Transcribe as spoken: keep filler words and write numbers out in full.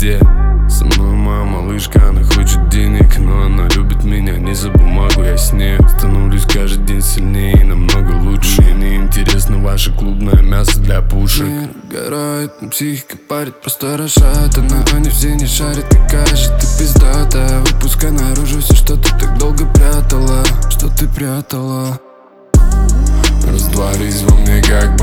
везде. Со мной моя малышка, она хочет денег, но она любит меня не за бумагу, я с ней. Становлюсь каждый день сильнее и намного лучше. Мне не интересно ваше клубное мясо для пушек. Мир горает, но психика парит, просто расшатана. Они все не шарят, какая же ты пиздатая. Выпускай наружу все, что ты так долго прятала. Что ты прятала. Растворись во мне, как